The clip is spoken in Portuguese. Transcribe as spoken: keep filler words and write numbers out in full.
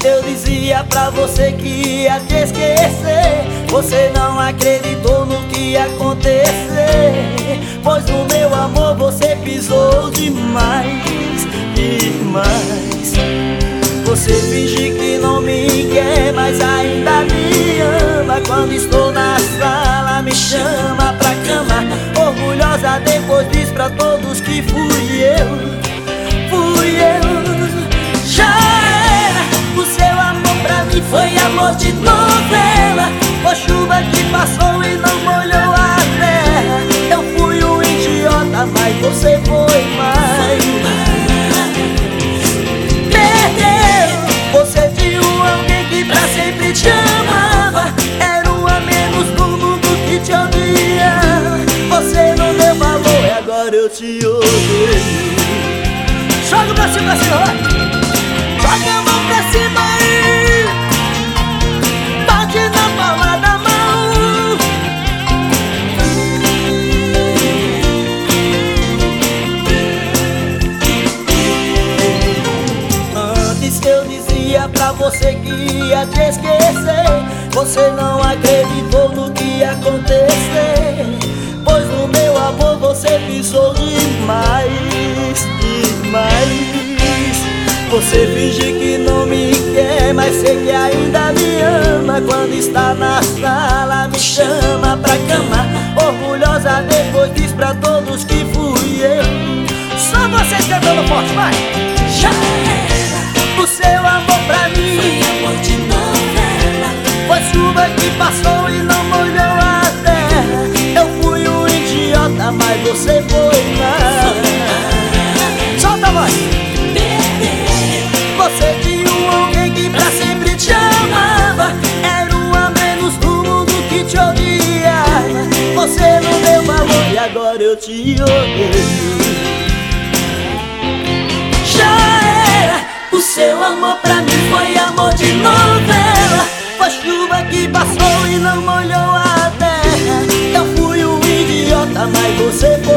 que eu dizia pra você que ia te esquecer, você não acreditou no que ia acontecer. Pois no meu amor você pisou demais, demais. Você finge que não me quer, mas ainda me ama. Quando estou na sala me chama pra cama. Orgulhosa depois diz pra todos que fui eu, fui eu. Já era, o seu amor pra mim foi amor de novela. Foi chuva que passou e não molhou a terra. Eu fui um idiota, mas você foi mais. Você tinha um alguém que pra sempre te amava. Era um a menos no mundo que te odiava. Você não deu valor e agora eu te odeio. Joga pra cima, pra cima, vai. Joga a mão pra cima aí. Bate na palma da mão. Antes eu dizia pra você que ia te esquecer, você não acreditou no que ia acontecer. Pois no meu amor você pisou demais, demais. Você finge que não me quer, mas sei que ainda me ama. Quando está na sala me chama pra cama. Orgulhosa depois diz pra todos que fui eu. Só vocês cantando forte, vai! Já era, o seu amor pra mim foi amor de novela. Foi chuva que passou e não molhou a terra. Eu fui um idiota, mas você foi mais. Solta a voz! Você tinha um alguém que pra sempre te amava. Era um a menos no mundo que te odiava. Você não deu valor e agora eu te odeio. Já era, o seu amor pra mim foi amor de novela. Foi chuva que passou e não molhou a terra. Eu fui um idiota, mas você foi